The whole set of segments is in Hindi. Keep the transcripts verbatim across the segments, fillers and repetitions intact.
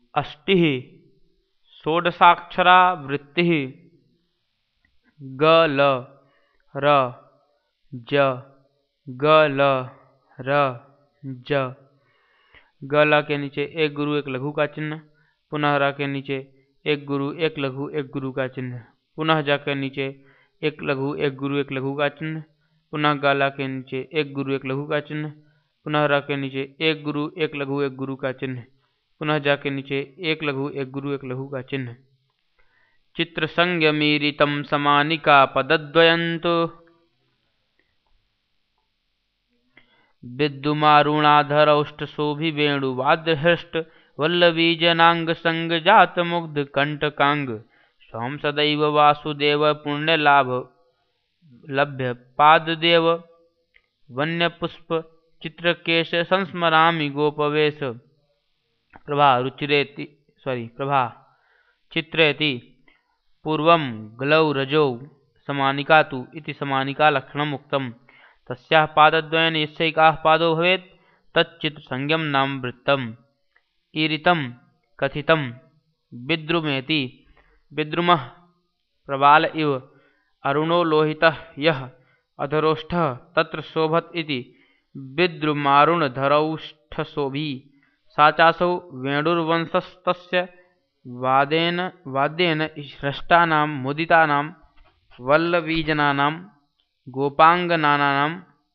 अष्टिः षोडशाक्षरा वृत्तिः ग ल र ज ग ल र ज। ग ल के नीचे एक गुरु एक लघु का चिन्ह, पुनः र के नीचे एक गुरु एक लघु एक गुरु का चिन्ह, पुनः ज के नीचे एक लघु एक गुरु एक लघु का चिन्ह, पुनः ग ल के नीचे एक गुरु एक लघु का चिन्ह, पुनः र के नीचे एक गुरु एक लघु एक गुरु का चिन्ह, पुनः ज के नीचे एक लघु एक गुरु एक लघु का चिन्ह। चित्र संयमीरितम समानिका पदद्वयन्तु विद्युमारुणाधरौष्ठशोभि वेणुवाद्यहृष्ट वल्लवी जनांग संग जात मुग्ध कंटकांग स्वाम सदैव वासुदेव पुण्यलाभ लभ्य पाददेव वन्यपुष्प चित्रकेश संस्मरामि गोपवेश। प्रभा रुचिरेति सॉरी प्रभा चित्रेति पूर्वं ग्लौ रजौ समानिका तु इति समानिका लक्षणम् उक्तम्। तस्याः पादद्वयेन यस्यैकाः पादो भवेत् तच्चित् संज्ञं नाम वृत्तम्। ईरितं कथितं विद्रुमेति विद्रुमः प्रबाल इव अरुणो लोहितः यः अधरोष्ठः तत्र शोभत इति विद्रुमारुणधरौष्ठशोभी। सा चासौ वेणुर्वंशस्तस्य वादेन वाद्येन हृष्टानां मुदितानां वल्लवीजनानां गोपांगनानाम्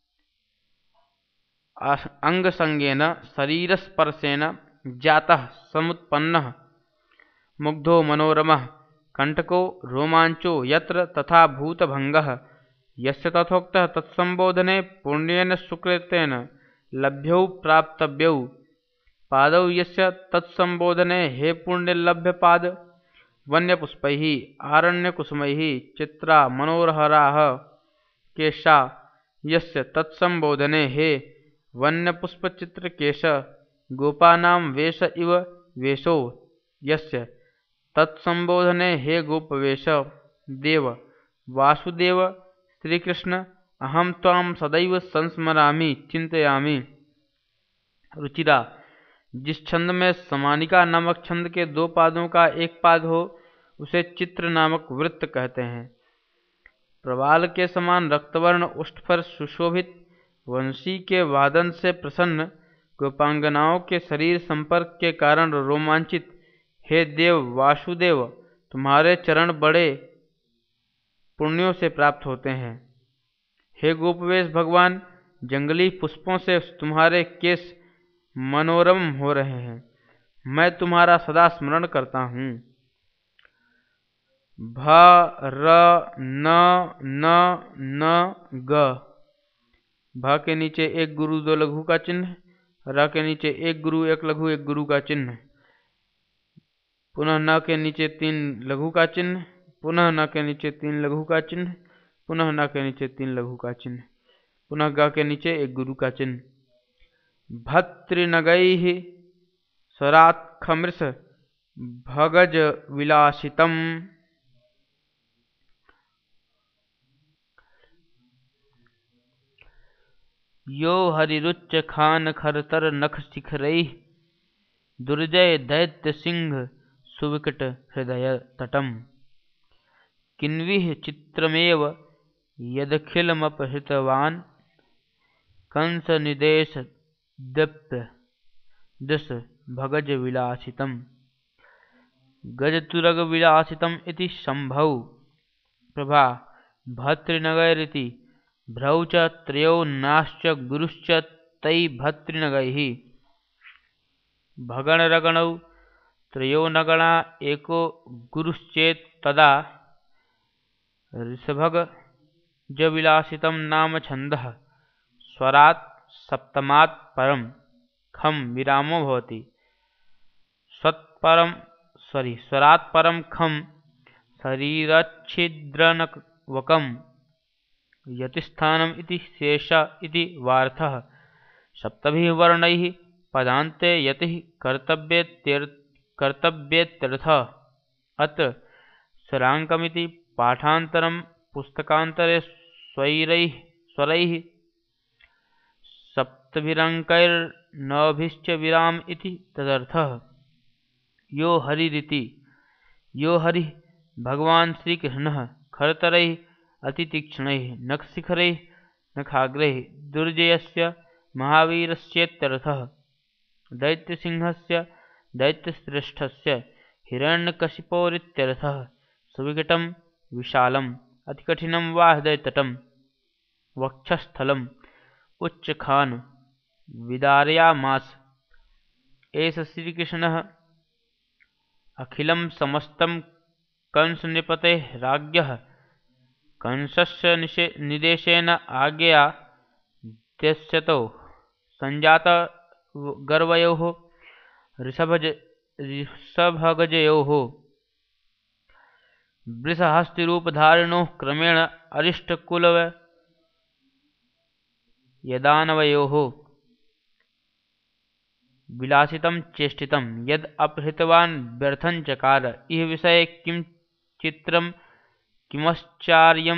अंगसंगेन शरीरस्पर्शेन जातः समुत्पन्नः मुग्धो मनोरमः कंटको रोमांचो यत्र तथा भूतभंगः यस्य तथोक्तः तत्संबोधने पुण्येन सुकृतेन लभ्यौ प्राप्तव्यौ पादौ यस्य तत्संबोधने हे पुण्यलभ्यपाद वन्यपुष्पैः आरण्यकुसुमैः चित्रा मनोहराः केशा यस्य तत्संबोधने हे वन्यपुष्पचित्रकेश गोपानां वेश इव वेशो यस्य तत्संबोधने हे गोपवेश। देव वासुदेव श्रीकृष्ण अहं त्वां सदैव संस्मरामि चिंतयामि। रुचिरा जिस छंद में समानिका नामक छंद के दो पादों का एक पाद हो उसे चित्र नामक वृत्त कहते हैं। प्रवाल के समान रक्तवर्ण उष्ठ पर सुशोभित वंशी के वादन से प्रसन्न गोपांगनाओं के शरीर संपर्क के कारण रोमांचित हे देव वासुदेव तुम्हारे चरण बड़े पुण्यों से प्राप्त होते हैं। हे गोपवेश भगवान जंगली पुष्पों से तुम्हारे केश मनोरम हो रहे हैं, मैं तुम्हारा सदा स्मरण करता हूँ। भ र न न न ग। भ के नीचे एक गुरु दो लघु का चिन्ह, र के नीचे एक गुरु एक लघु एक गुरु का चिन्ह, पुनः न के नीचे तीन लघु का चिन्ह, पुनः न के नीचे तीन लघु का चिन्ह, पुनः न के नीचे तीन लघु का चिन्ह, पुनः ग के नीचे एक गुरु का चिन्ह। भत्रिनगैः स्वरात्खमृष भगज विलासितम् यो हरिरुच्च खान खरतर नख शिखरैः दुर्जय दैत्य सिंह सुविकट हृदय तटम। किन्विः चित्रमेव यदखिलमपहृतवान् कंस निदेश दीप्य दश भगज विलासितम्। गजतुरग विलासितम् इति शंभौ। प्रभा भत्रिनगैरिति भ्रौ च त्रयो नाश्च गुरुश्च तै भत्रिनगैः। भगणरगणौ त्रयो नगणा एको गुरुश्चेत् तदा ऋषभगजविलासितं नाम छन्दः। स्वरात् सप्तमात् परं खं विरामो भवति। स्वत्परं सॉरी स्वरात् परं खं शरीरच्छिद्रनवकं यतिस्थानम् इति शेष इति वार्थः। सप्तभिः वर्णैः पदान्ते यतिः कर्तव्येत्यर्थः। अत्र स्वराङ्कमिति पाठान्तरं पुस्तकान्तरे स्वैरैः स्वरैः सप्तभिरङ्कैर्नवभिश्च विराम इति तदर्थः। यो हरिरिति यो हरि भगवान श्रीकृष्णः खरतरैः अतितीक्ष्णैः नखशिखरैः नखाग्रैः दुर्जयस्य महावीरस्येत्यर्थः। दैत्यसिंहस्य दैत्यश्रेष्ठस्य हिरण्यकशिपोरित्यर्थः। सुविकटं विशालम् अतिकठिनं वा हृदयतटं वक्षस्थलम् उच्चखान् विदारयामास। एष श्रीकृष्णः अखिलं समस्तं कंसनृपतेः राज्ञः कंसस्य निषे निदेशेन आज्ञया त्यस्यतो संजात गर्वयोः ऋषभज ऋषभगजयोः वृषहस्तिरूपधारिणोः क्रमेण अरिष्टकुलव यदानवयोः विलासितं चेष्टितं यद् अपहृतवान् व्यर्थं चकार। इह विषये किं चित्रं किमश्चार्यं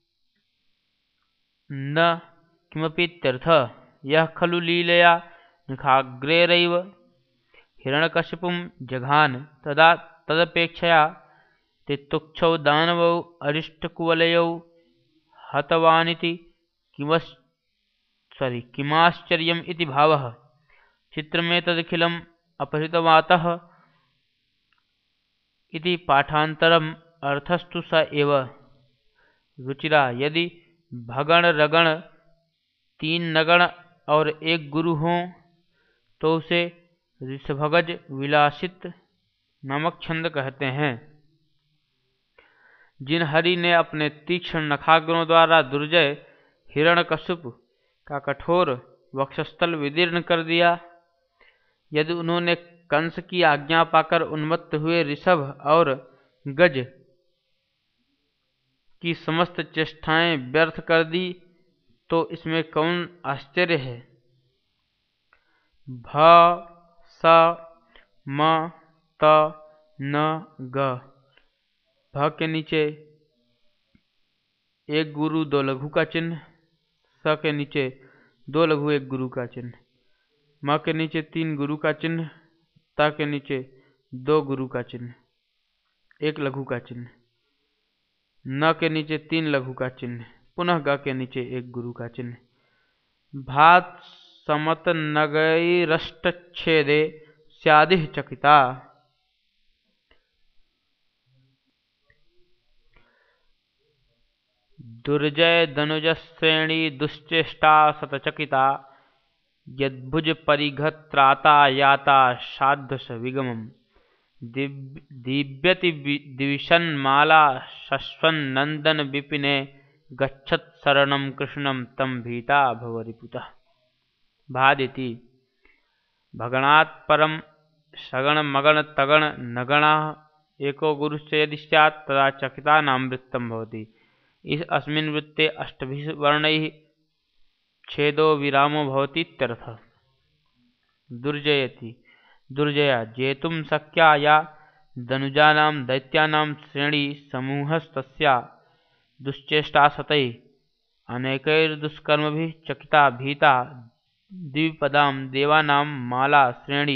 न किमपीत्यर्थः। यः खलु लीलया नखाग्रैरेव हिरण्यकशिपुं जघान तदा तदपेक्षया ते तुच्छौ दानवौ अरिष्टकुवलयौ हतवानिति किमस् सॉरी किमाश्चर्यम् इति भावः। चित्रमेतदखिलम् अपहृतवातः इति पाठान्तरम् अर्थस्तु स एव। रुचिरा यदि भगण रगण तीन नगण और एक गुरु हों तो उसे ऋषभगज विलासित नामक छंद कहते हैं। जिन हरि ने अपने तीक्ष्ण नखाग्रों द्वारा दुर्जय हिरण्यकशिप का कठोर वक्षस्थल विदीर्ण कर दिया, यदि उन्होंने कंस की आज्ञा पाकर उन्मत्त हुए ऋषभ और गज की समस्त चेष्टाएं व्यर्थ कर दी, तो इसमें कौन आश्चर्य है। भ स म त न ग। भ के नीचे एक गुरु दो लघु का चिन्ह, स के नीचे दो लघु एक गुरु का चिन्ह, म के नीचे तीन गुरु का चिन्ह, त के नीचे दो गुरु का चिन्ह एक लघु का चिन्ह, न के नीचे तीन लघु का चिन्ह, पुनः ग के नीचे एक गुरु का चिन्ह। भात समत नगैरष्टच्छेदे स्यादिह चकिता। दुर्जय दनुजश्रेणी दुश्चेष्टा शतचकिता यद्भुज परिघत्राता याता साध्वस विगमम्। दिव्यति दिविशन्माला शश्वन्नन्दन विपिने गच्छत् शरणं कृष्णं तं भीता भवरिपुतः। भादिति भगणात् परं सगण मगण तगण नगणाः एको गुरुश्च यदि स्यात् तदा चकितानां वृत्तं भवति। इस अस्मिन् वृत्ते अष्टभिः वर्णैः छेदो विरामो भवतीत्यर्थः। दुर्जयति दुर्जया जेतुं शक्या या दनुजानां दैत्यानां श्रेणी समूहस्तस्या दुश्चेष्टा शतैः अनेकैर्दुष्कर्मभिः चकिता भीता द्विपदां देवानां माला श्रेणी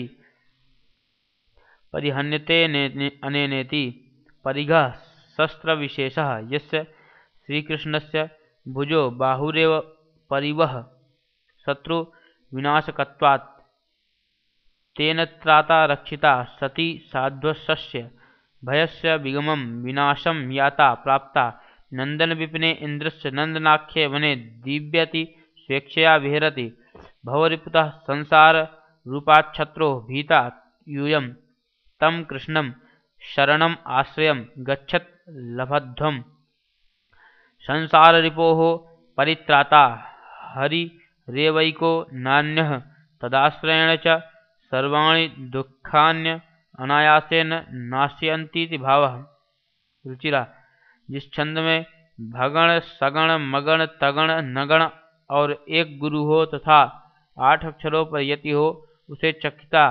परिहन्यते अनेनेति। परिघः शस्त्रविशेषः यस्य श्रीकृष्णस्य भुजो बाहुरेव परिवः शत्रु विनाशकत्वात् तेन त्राता रक्षिता सती साध्वस्य भयस्य विगमं विनाशं याता प्राप्ता। नंदन विपिने इंद्रस्य नंदनाख्ये वने दिव्यति स्वेच्छया विहरति। भवरिपुतः संसार रूपाच्छत्रो भीता यूयं तं कृष्णं शरणम् आश्रयं गच्छत् लभध्वम्। संसार रिपोः परित्राता हरिरेवैको नान्यः तदाश्रयेण च सर्वाणि दुःखान्य अनायासेन नाशयन्तीति भावः। रुचिरा जिस छंद में भगण सगण मगण तगण नगण और एक गुरु हो तथा आठ अक्षरों पर यति हो उसे चकिता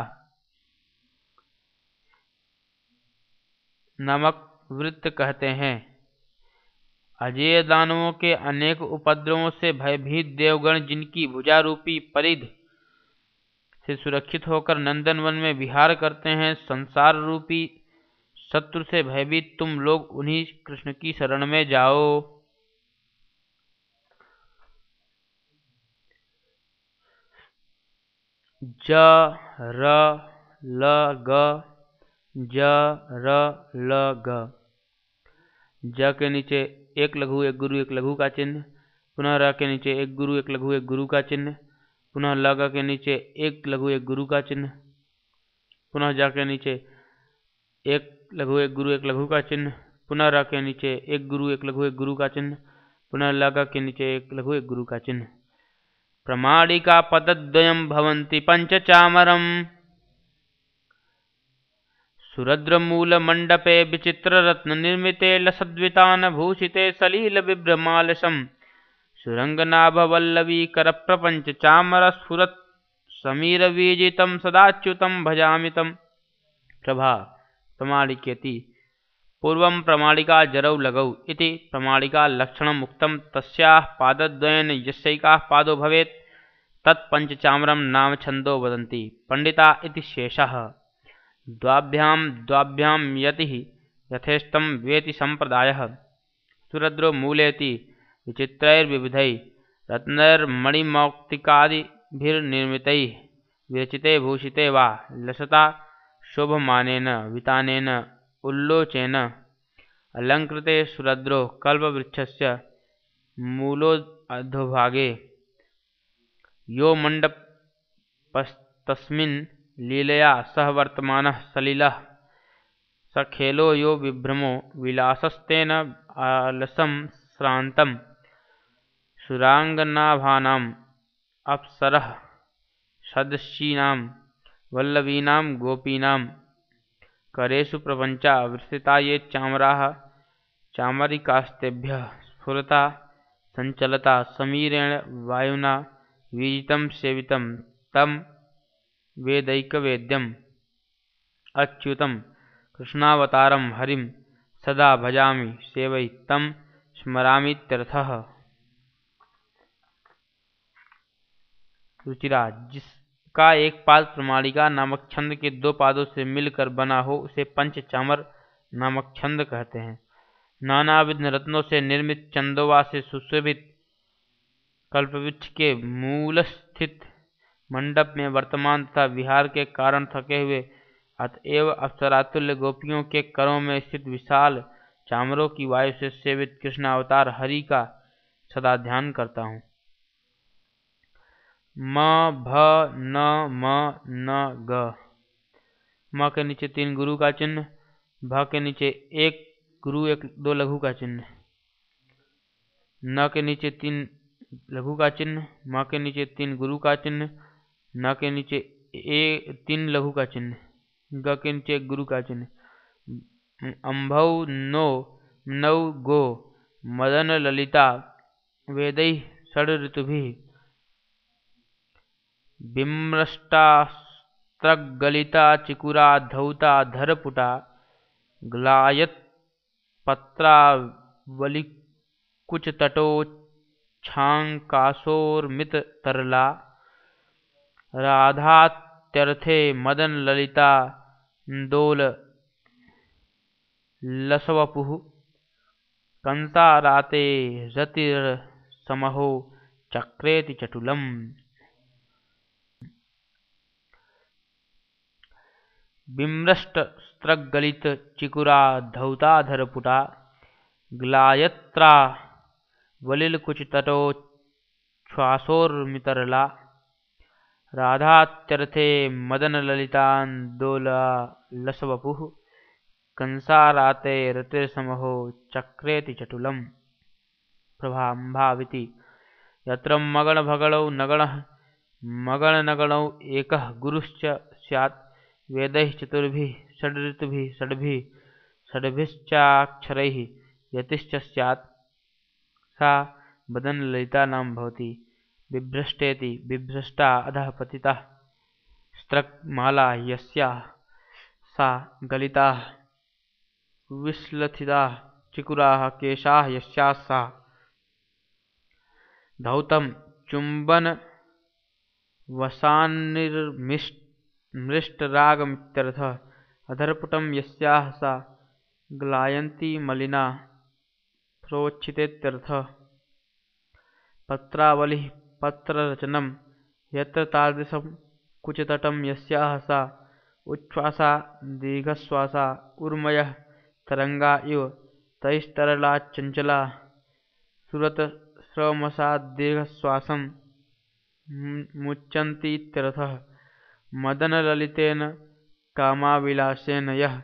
नामक वृत्त कहते हैं। अजेय दानवों के अनेक उपद्रवों से भयभीत देवगण जिनकी भुजारूपी परिध से सुरक्षित होकर नंदनवन में विहार करते हैं। संसार रूपी शत्रु से भयभीत तुम लोग उन्हीं कृष्ण की शरण में जाओ। ज र ल ग, ज र ल ग। ज के नीचे एक लघु एक गुरु एक लघु का चिन्ह, पुनः र के नीचे एक गुरु एक लघु एक गुरु का चिन्ह, पुनः ल ग के नीचे एक लघु एक गुरु का चिन्ह, पुनः ज के नीचे एक लघु एक गुरु एक लघु का चिन्ह, पुनः र के नीचे एक गुरु एक लघु एक गुरु का चिन्ह, पुनः ल ग के नीचे एक लघु एक गुरु का चिन्ह। प्रमाणिका पदद्वयं भवन्ति पंचचामरम्। सुरद्रमूलमण्डपे विचित्ररत्ननिर्मिते लसद्वितान भूषिते सलिलविभ्रमालसम्। सुरङ्गनाभवल्लवीकरप्रपञ्चचामरस्फुरत् समीरवीजितं सदाच्युतं भजामि तम्। प्रभा प्रमाणिकेति पूर्वं प्रमाणिका जरौ लगौ इति प्रमाणिका लक्षणम् उक्तं। तस्याः पादद्वयेन यस्यैकाः पादो भवेत् तत् पंचचामरं नाम छन्दो वदन्ति पंडिता इति शेषः। द्वाभ्यां द्वाभ्यां यतिः यथेष्टं वेति सम्प्रदायः। सुरद्रो मूलेति विचित्रैर्विविधैः रत्नैर्मणिमौक्तिकादिभिर्निर्मितैः विरचिते भूषिते वा लसता शोभमानेन वितानेन उल्लोचेन अलङ्कृते सुरद्रो कल्पवृक्षस्य मूलोऽधोभागे यो मण्डपस्तस्मिन् लीलया सह वर्तमानः सलिलः सखेलो यो विभ्रमो विलासस्तेन आलसं श्रान्तं। सुराङ्गनाभानाम् अप्सरः सदृशीनां वल्लवीनां गोपीनां करेषु प्रपञ्चा विस्तृता ये चामराः चामरिकास्तेभ्यः स्फुरता सञ्चलता समीरेण वायुना वीजितं सेवितं तं वेदैकवेद्यम् अच्युतं कृष्णावतारं हरिं सदा भजामि सेवै तं स्मरामीत्यर्थः। रुचिरा जिसका एक पाद प्रमाणिका नामक छंद के दो पादों से मिलकर बना हो उसे पंचचामर नामक छंद कहते हैं। नानाविध रत्नों से निर्मित चंदोवा से सुशोभित कल्पवृक्ष के मूल स्थित मंडप में वर्तमान तथा विहार के कारण थके हुए अतएव अप्सरातुल्य गोपियों के करों में स्थित विशाल चामरों की वायु से सेवित कृष्णावतार हरि का सदा ध्यान करता हूँ। म भ न म न ग। म के नीचे तीन गुरु का चिन्ह, भ के नीचे एक गुरु एक दो लघु का चिन्ह, न के नीचे तीन लघु का चिन्ह, म के नीचे तीन गुरु का चिन्ह, न के नीचे ए तीन लघु का चिन्ह, ग के नीचे एक गुरु का चिन्ह। अम्भौ नो नौ गो मदन ललिता वेदैः षड ऋतुभिः बिम्रष्टास्त्रगलिता चिकुरा धौता धरपुटा ग्लायत्पत्रावलिकुचतटोच्छाङ्कासोर्मिततरला राधात्यर्थे मदन ललिता दोल लसवपुः कंसाराते रतिर्समहो चक्रेति चटुलम्। बिम्रष्टस्त्रगलित चिकुरा धौताधरपुटा ग्लायत्रा वलिलकुचतटोच्छ्वासोर्मितरला राधात्यर्थे मदन ललितान्दोला लसवपुः कंसाराते रतिर्समहो चक्रेति चटुलम्। प्रभाम्भाविति यत्र मगणभगणौ नगणः मगणनगणौ एकः गुरुश्च स्यात् वेदैः चतुर्भिः षड्ऋतुभिः षड्भिः षड्भिश्चाक्षरैः यतिश्च स्यात् सा मदनललिता नाम भवति। बिभ्रष्टेति बिभ्रष्टा अधः पतिता स्त्रकमाला यस्याः सा गलिता विश्लथिता चिकुराः केशाः यस्याः सा धौतं चुम्बन वसान्निर्मिष्टरागमित्यर्थः। अधरपुटं यस्याः सा ग्लायन्ती मलिना प्रोक्षितेत्यर्थः। पत्रावलिः पत्ररचनं यत्र तादृशं कुचतटं यस्याः सा उच्छ्वासा दीर्घश्वासा ऊर्मयः तरंगा इव तैस्तरला चंचला सुरतस्रवमसाद्दीर्घश्वासं मुच्यन्तीत्यर्थः। मदनललितेन कामाविलासेन यः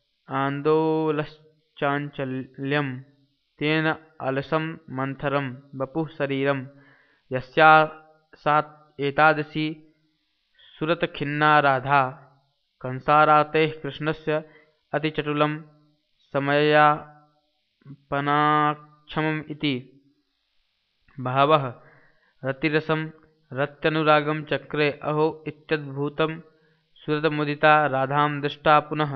आन्दोलश्चाञ्चल्यं तेन अलसं मंथरं वपुः शरीरं। यस्या सा एतादृशी सुरतखिन्ना राधा कंसारातेः कृष्णस्य अतिचटुलं समयापनाक्षमम् इति भावः। रतिरसं रत्यनुरागं चक्रे अहो इत्यद्भुतं सुरतमुदिता राधां दृष्टा पुनः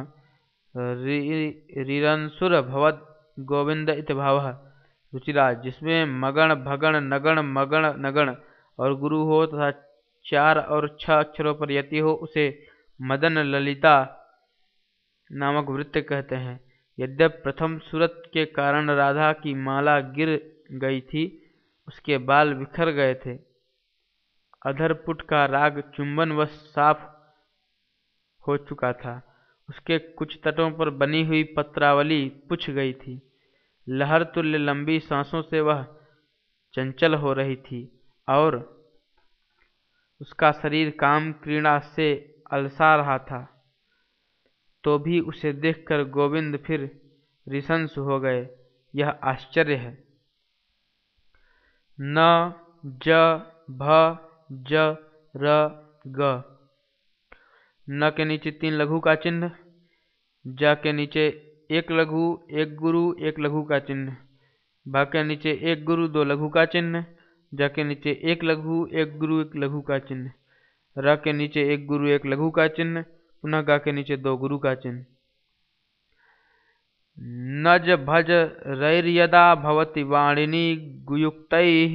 रिरंसुर भवद गोविंद इति भावः। रुचिरा जिसमें मगण भगण नगण मगण नगण और गुरु हो तथा चार और छह अक्षरों पर यति हो उसे मदन ललिता नामक वृत्त कहते हैं। यद्यपि प्रथम सूरत के कारण राधा की माला गिर गई थी, उसके बाल बिखर गए थे। अधरपुट का राग चुंबन व साफ हो चुका था। उसके कुछ तटों पर बनी हुई पत्रावली पुछ गई थी। लहर तुल्य लंबी सांसों से वह चंचल हो रही थी और उसका शरीर काम क्रीड़ा से अलसा रहा था। तो भी उसे देखकर गोविंद फिर रिसंस हो गए, यह आश्चर्य है। न ज भ ज र ग। न के नीचे तीन लघु का चिन्ह, ज के नीचे एक लघु एक गुरु एक लघु का चिन्ह, भ के नीचे एक गुरु दो लघु का चिन्ह, ज के नीचे एक लघु एक गुरु एक लघु का चिन्ह, र के नीचे एक गुरु एक लघु का चिन्ह, पुनः ग के नीचे दो गुरु का चिन्ह। नज भज रैर्यदा भवति वाणिनी गुयुक्तैः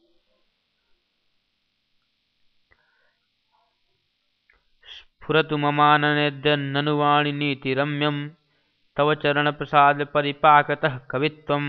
स्फुरतु ममाननेद्य ननु वाणिनीति रम्यं तव चरण प्रसाद परिपाकतः कवित्वं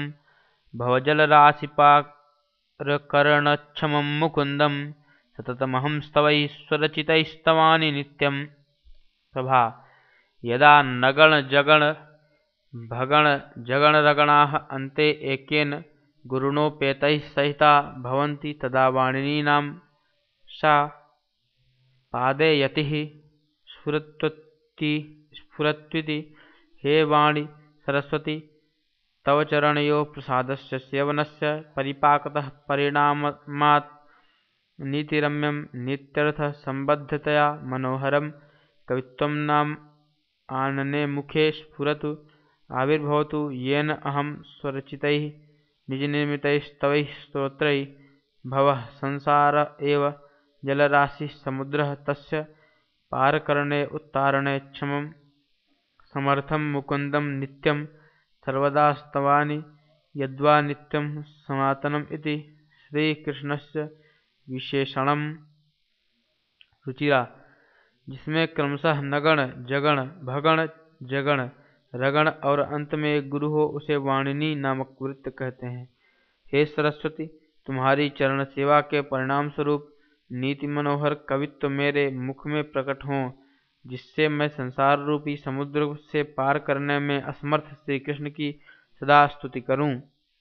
भवजलराशिपाकरणक्षमं मुकुन्दं सततमहं स्तवैश्वरचितैस्तवानि नित्यं। प्रभा यदा नगण जगण भगण जगण रगणाः अन्ते एकेन गुरुणोपेतैः सहिता भवन्ति तदा वाणिनीनां सा पादे यतिः स्फुरत्वति स्फुरत्विति। हे वाणी सरस्वती तव चरणयोः प्रसादस्य सेवनस्य परिपाकतः परिणामात् नीतिरम्यं नित्यर्थः सम्बद्धतया मनोहरं कवित्वं नाम आनने मुखे स्फुरतु आविर्भवतु येन अहं स्वरचितैः निजनिर्मितैस्तवैः स्तोत्रैः भवः संसार एव जलराशिः समुद्रः तस्य पारकरणे उत्तारणे क्षमं समर्थं मुकुन्दं नित्यं सर्वदा स्तवानि यद्वा नित्यं सनातनम् इति श्रीकृष्णस्य विशेषणम्। रुचिरा जिसमें क्रमशः नगण जगण भगण जगण रगण और अंत में एक गुरु हो उसे वाणिनी नामक वृत्त कहते हैं। हे सरस्वती तुम्हारी चरण सेवा के परिणाम स्वरूप नीति मनोहर कवित्व मेरे मुख में प्रकट हों, जिससे मैं संसार रूपी समुद्र से पार करने में असमर्थ श्री कृष्ण की सदा स्तुति करूं।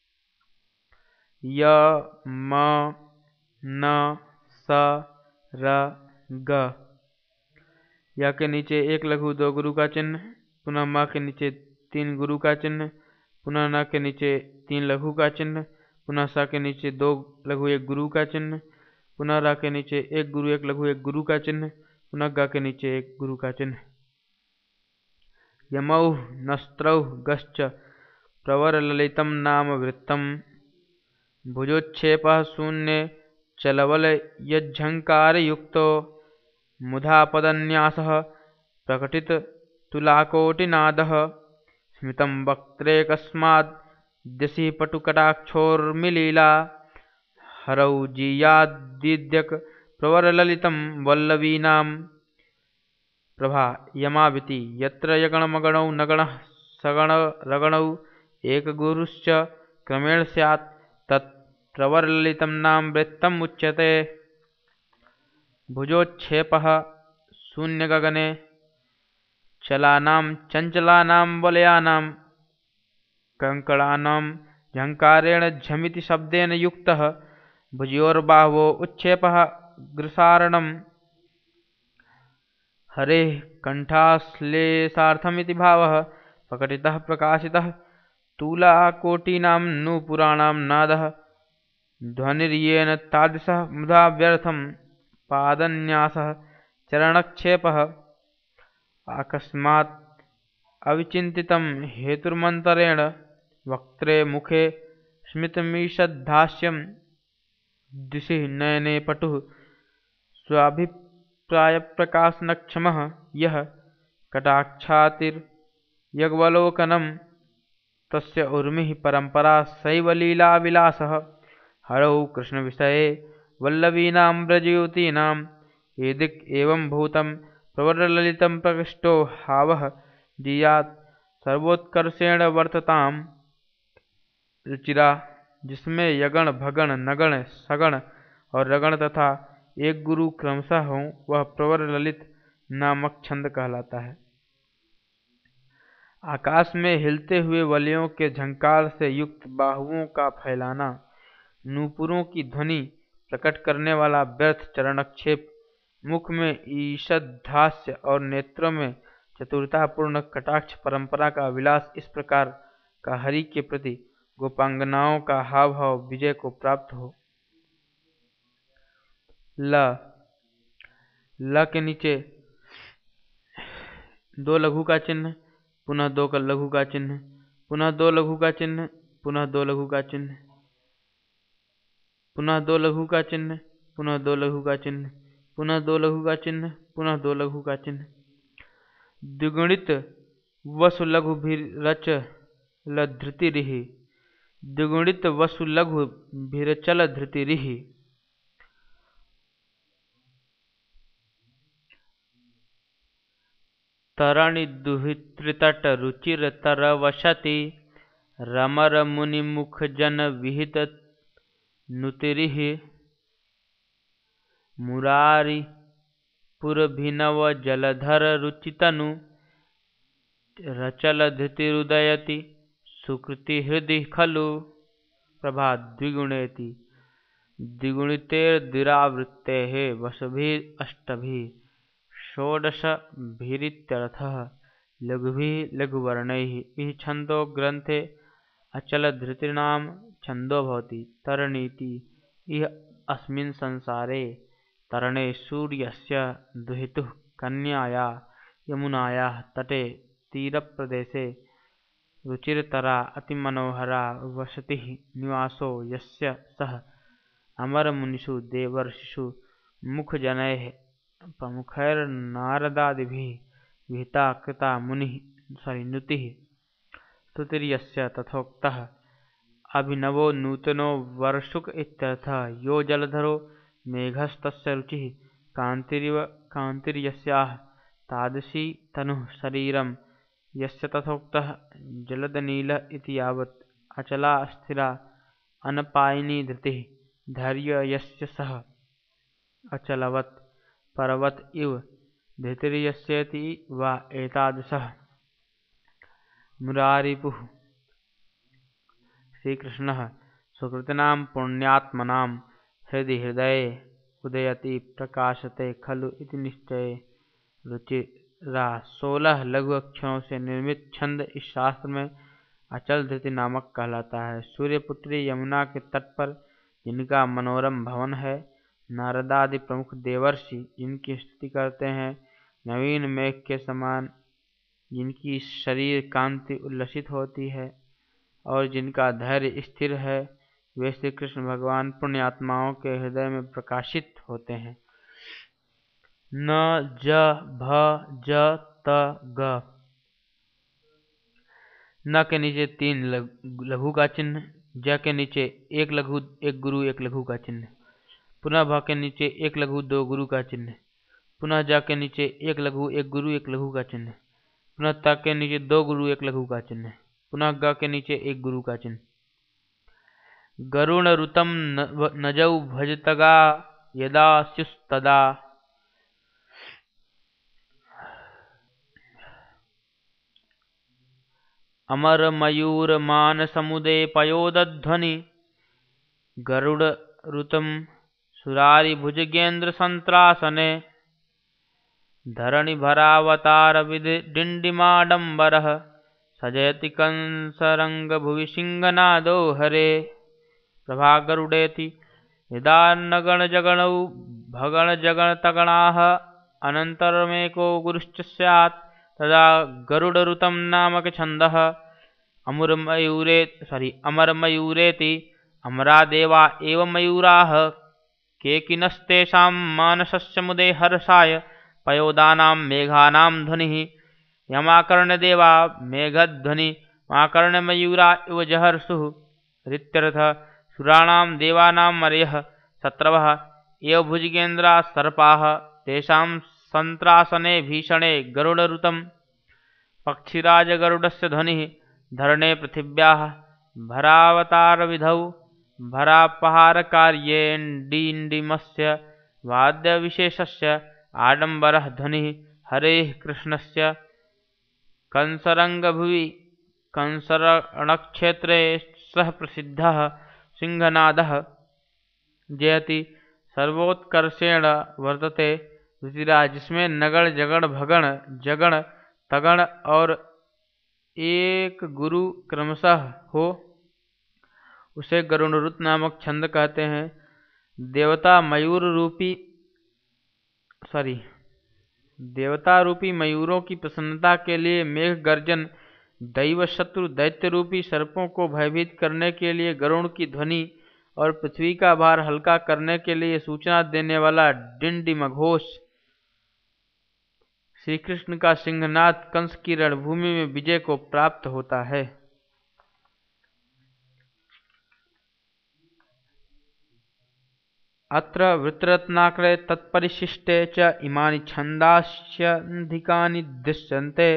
य म न स र ग। या के नीचे एक लघु दो गुरु का चिन्ह, पुनः म के नीचे तीन गुरु का चिन्ह, पुनः न के नीचे तीन लघु का चिन्ह, पुनः स के नीचे दो लघु एक गुरु का चिन्ह, पुनः र के नीचे एक गुरु एक लघु एक गुरु का चिन्ह, पुनः ग के नीचे एक गुरु का चिन्ह। यमौ नस्त्रौ गश्च प्रवरललितं नाम वृत्तं भुजोच्छेपः शून्ये चलवल यज्झंकारयुक्तो मुधापदन्यासः प्रकटित तुलाकोटिनादः स्मितं वक्त्रेकस्माद्यसि पटुकटाक्षोर्मिलीला हरौ जीयाद्दिद्यक प्रवरललितं वल्लवीनां प्रभा यमाविति यत्र यगणमगणौ नगणः सगणरगणौ एकगुरुश्च क्रमेण स्यात् तत् प्रवरललितं नाम वृत्तम् उच्यते। भुजोच्छेपः शून्यगगने चलानां चञ्चलानां वलयानां कंकणानां झंकारेण झमिति शब्देन युक्तः भुजयोर्बाहवो उच्छेपः ग्रसारणं हरेः कण्ठाश्लेषार्थमिति भावः प्रकटितः प्रकाशितः तूलाकोटीनां नूपुराणां नादः ध्वनिर्येन तादृशः मुधा व्यर्थं पादन्यासः चरणक्षेपः अकस्मात् अविचिन्तितं हेतुर्मन्तरेण वक्त्रे मुखे स्मितमीषद्हास्यं दिशि नयने पटुः स्वाभिप्रायप्रकाशनक्षमः यः कटाक्षातिर्यगवलोकनं तस्य उर्मिः परम्परा सैव लीलाविलासः। हरौ कृष्णविषये वल्लवीनां व्रजयुवतीनां एदिक् एवं भूतं प्रवरललितं प्रकृष्टो हावः जियात् सर्वोत्कर्षेण वर्ततां रुचिरा, जिसमें यगण भगण नगण सगण और रगण तथा एक गुरु क्रमशः हों, वह प्रवर ललित नामक छंद कहलाता है। आकाश में हिलते हुए वलयों के झंकार से युक्त बाहुओं का फैलाना, नूपुरों की ध्वनि प्रकट करने वाला व्यर्थ चरणक्षेप, मुख में ईषद्हास्य और नेत्रों में चतुरतापूर्ण कटाक्ष परंपरा का विलास, इस प्रकार का हरि के प्रति गोपांगनाओं का हाव भाव विजय को प्राप्त हो। ल ल के नीचे दो लघु का चिन्ह, पुनः दो का लघु का चिन्ह, पुनः दो लघु का चिन्ह, पुनः दो लघु का चिन्ह, पुनः दो लघु का चिन्ह, पुनः दो लघु का चिन्ह, पुनः दो लघु का चिन्ह, पुनः दो लघु का चिन्ह। द्विगुणित वसु लघु भिरच लधृतिरिहि, द्विगुणित वसु लघु भिरचल धृतिरिहि। तरणि दुहितृतट रुचिर तरवशति, रमर मुनि मुख जन विहित नुतिरिहि। मुरारी पुरभिनव जलधर रुचितनु, रचल धृतिरुदयति सुकृति हृदि खलु। प्रभा द्विगुणेति द्विगुणितेर्द्विरावृत्तेः वसुभिः अष्टभिः षोडशभिरित्यर्थः। लघुभिः लघुवर्णैः इह छन्दो ग्रन्थे अचलधृतीनां छन्दो भवति। तरणीति इह अस्मिन् संसारे तरणे सूर्यस्य दुहितुः कन्याया यमुनायाः तटे तीरप्रदेशे रुचिरतरा अतिमनोहरा वसतिः निवासो यस्य सः अमरमुनिषु देवर्षिषु मुखजनैः प्रमुखैर्नारदादिभिः विहिता कृता मुनिः सॉरी नुतिः। स्तुतिर्यस्य तथोक्तः अभिनवो नूतनो वर्षुक इत्यर्थः। यो जलधरो मेघस्तस्य रुचिः कान्तिरिव कान्तिर्यस्याः तादृशी तनुः शरीरं यस्य तथोक्तः। जलदनील इति यावत् अचला स्थिरा अनपायिनी धृतिः। धैर्य यस्य सः अचलवत् पर्वत इव धृतिर्यस्येति वा एतादृशः। मुरारिपुः श्रीकृष्णः सुकृतिनां पुण्यात्मनां हृदि हृदये उदयति प्रकाशते खलु इति निश्चये। रुचिरा सोलह लघु अक्षरों से निर्मित छंद इस शास्त्र में अचल धृति नामक कहलाता है। सूर्यपुत्री यमुना के तट पर जिनका मनोरम भवन है, नारदादि प्रमुख देवर्षि जिनकी स्तुति करते हैं, नवीन मेघ के समान जिनकी शरीर कांति उल्लसित होती है और जिनका धैर्य स्थिर है, वे श्री कृष्ण भगवान पुण्यात्माओं के हृदय में प्रकाशित होते हैं। न ज भ ज त ग। न के नीचे तीन लघु का चिन्ह, ज के नीचे एक लघु एक गुरु एक लघु का चिन्ह, पुनः भ के नीचे एक लघु दो गुरु का चिन्ह, पुनः ज के नीचे एक लघु एक गुरु एक लघु का चिन्ह, पुनः त के नीचे दो गुरु एक लघु का चिन्ह, पुनः ग के नीचे एक गुरु का चिन्ह। गरुण ऋतम नजौ भजतगा यदा स्युस्तदा, अमर मयूर मान समुदे पयोदध्वनि, गरुड़ ऋतम सुरारि भुजगेन्द्र संत्रासने, धरणि भरावतार विधि डिंडिमाडंबरः, सजयति कंसरंग भुवि सिंहनादो हरे। प्रभा गरुडेति यदा नगण जगणौ भगण जगण तगणाः, अनन्तरमेको गुरुश्च स्यात् तदा गरुडऋतं नामक छन्दः। अमरमयूरे सॉरी अमरमयूरेति अमरा देवा एव मयूराः, केकिनस्तेषां मानसस्य मुदे हर्षाय पयोदानां मेघानां ध्वनिः। यमाकर्ण्यदेवा मेघध्वनि माकर्ण्यमयूरा इव जहर्षुः। ऋत्यर्थ सुराणां देवानां मर्यः शत्रवः एव भुजगेन्द्राः सर्पाः, तेषां सन्त्रासने भीषणे गरुडऋतं। पक्षिराज गरुडस्य ध्वनिः धरणे पृथिव्याः, भरावतारविधौ भरापहारकार्येण्डिण्डिमस्य वाद्यविशेषस्य आडम्बरः ध्वनिः हरेः कृष्णस्य। कंसरंगभुवि कंसरणक्षेत्रे सः प्रसिद्धः सिंहनादः, जयति सर्वोत्कर्षेण वर्तते ऋतिराज, जिसमें नगण जगण भगण जगण तगण और एक गुरु क्रमशः हो, उसे गरुड़ऋत नामक छंद कहते हैं। देवता मयूर रूपी सॉरी देवता रूपी मयूरों की प्रसन्नता के लिए मेघ गर्जन, दैव शत्रु दैत्य रूपी सर्पों को भयभीत करने के लिए गरुड़ की ध्वनि और पृथ्वी का भार हल्का करने के लिए सूचना देने वाला डिंडिम घोष। श्री कृष्ण का सिंहनाद कंस की रणभूमि में विजय को प्राप्त होता है। अत्र वृत्ररत्नाकरे तत्परिशिष्टे च इमानि छन्दास्यधिकानि दृश्यन्ते।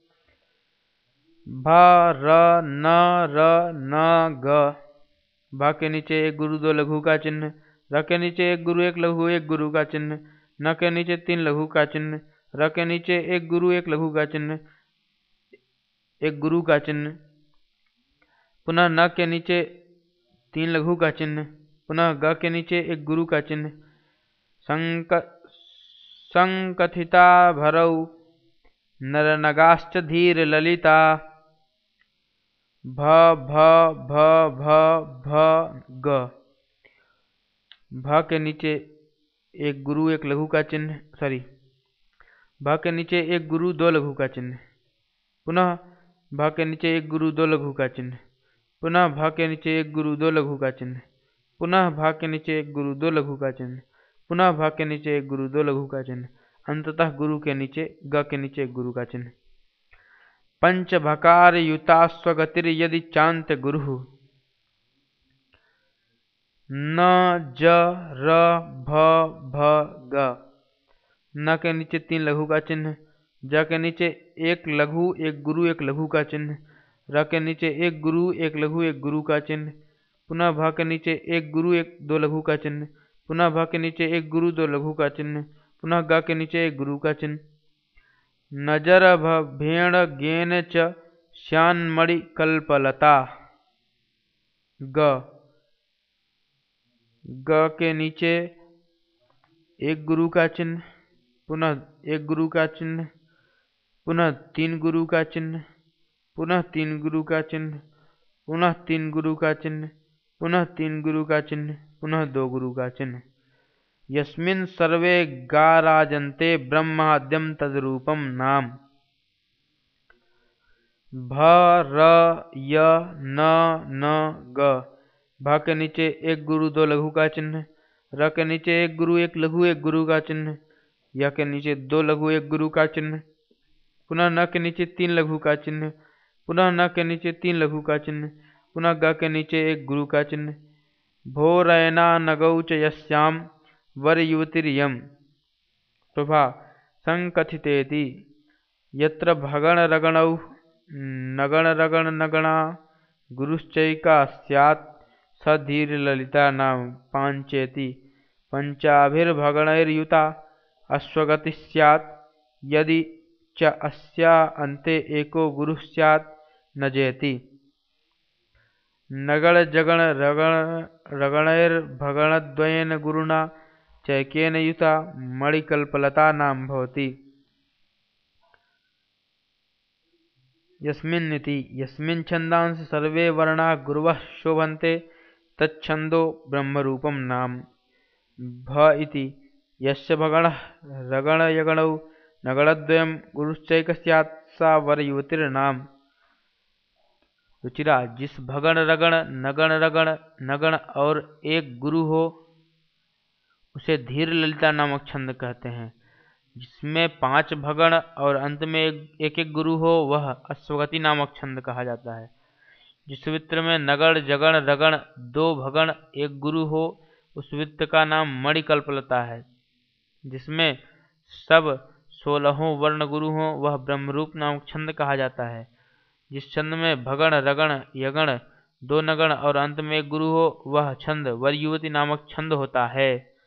भ र न र न ग, भ के नीचे एक गुरु दो लघु का चिन्ह, र के नीचे एक गुरु एक लघु एक गुरु का चिन्ह, न के नीचे तीन लघु का चिन्ह, र के नीचे एक गुरु एक लघु का चिन्ह एक गुरु का चिन्ह, पुनः न के नीचे तीन लघु का चिन्ह, पुनः ग के नीचे एक गुरु का चिन्ह। संक संकथिता भरौ नरनगाश्च धीर ललिता। भ भ भ भ भ ग, भ के नीचे एक गुरु एक लघु का चिन्ह सॉरी भ के नीचे एक गुरु दो लघु का चिन्ह, पुनः भ के नीचे एक गुरु दो लघु का चिन्ह, पुनः भ के नीचे एक गुरु दो लघु का चिन्ह, पुनः भ के नीचे एक गुरु दो लघु का चिन्ह, पुनः भ के नीचे एक गुरु दो लघु का चिन्ह, अंततः गुरु के नीचे ग के नीचे एक गुरु का चिन्ह। पंच भकार युता स्वगतिर यदि चांत गुरु, न ज र भ भ ग, न के नीचे तीन लघु का चिन्ह, ज के नीचे एक लघु एक गुरु एक लघु का चिन्ह, र के नीचे एक गुरु एक लघु एक गुरु का चिन्ह, पुनः भ के नीचे एक गुरु एक दो लघु का चिन्ह, पुनः भ के नीचे एक गुरु दो लघु का चिन्ह, पुनः ग के नीचे एक गुरु का चिन्ह। नजर भ भेण गेन च श्यानमणि कल्पलता। ग ग के नीचे एक गुरु का चिन्ह, पुनः एक गुरु का चिन्ह, पुनः तीन गुरु का चिन्ह, पुनः तीन गुरु का चिन्ह, पुनः तीन गुरु का चिन्ह, पुनः तीन गुरु का चिन्ह, पुनः दो गुरु का चिन्ह। यस्मिन् सर्वे गा राजन्ते ब्रह्माद्यं तद्रूपं नाम। भ र य न न ग, भ के नीचे एक गुरु दो लघु का चिन्ह, र के नीचे एक गुरु एक लघु एक गुरु का चिन्ह, य के नीचे दो लघु एक गुरु का चिन्ह, पुनः न के नीचे तीन लघु का चिन्ह, पुनः न के नीचे तीन लघु का चिन्ह, पुनः ग के नीचे एक गुरु का चिन्ह। भोरयना नगौ च यस्यां वरयुतिरियं प्रभा संकथितेति यत्र भगणरगणौ नगणरगणनगणा गुरुश्चैका स्यात् स धीर्ललिता नाम पाञ्चेति पञ्चाभिर्भगणैर्युता अश्वगतिः स्यात् यदि च अस्या अन्ते एको गुरुः स्यात् न जेति नगणजगणरगणैर्भगणद्वयेन गुरुणा चैकेन युता मणिकल्पलता नाम भवति यस्मिन्निति यस्मिन् छन्दांसि सर्वे वर्णा गुरवः शोभन्ते तच्छन्दो ब्रह्मरूपं नाम भ इति यस्य भगणः रगणयगणौ नगणद्वयं गुरुश्चैक स्यात् सा वरयुतिर्नाम। रुचिरा जिस भगण रगण नगण रगण नगण और एक गुरु हो उसे धीर ललिता नामक छंद कहते हैं। जिसमें पांच भगण और अंत में एक एक गुरु हो वह अश्वगति नामक छंद कहा जाता है। जिस वित्र में नगण जगण रगण दो भगण एक गुरु हो उस वित्र का नाम मणिकल्पलता है। जिसमें सब सोलहों वर्ण गुरु हो वह ब्रह्मरूप नामक छंद कहा जाता है। जिस छंद में भगण रगण यगण दो नगण और अंत में एक गुरु हो वह छंद वरयुवती नामक छंद होता है।